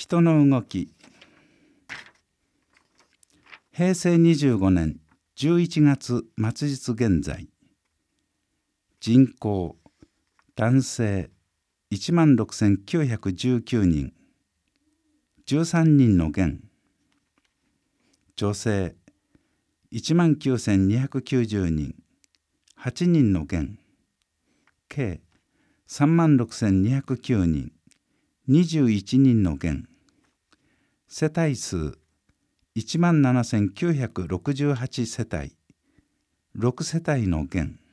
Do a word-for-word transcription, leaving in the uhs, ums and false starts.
人の動き。へいせいにじゅうごねんじゅういちがつ末日現在、人口男性いちまんろくせんきゅうひゃくじゅうきゅうにん、じゅうさんにんの減。女性いちまんきゅうせんにひゃくきゅうじゅうにん、はちにんの減。計さんまんろくせんにひゃくきゅうにん、にじゅういちにんの減。世帯数いちまんななせんきゅうひゃくろくじゅうはちせたい、ろくせたいの減。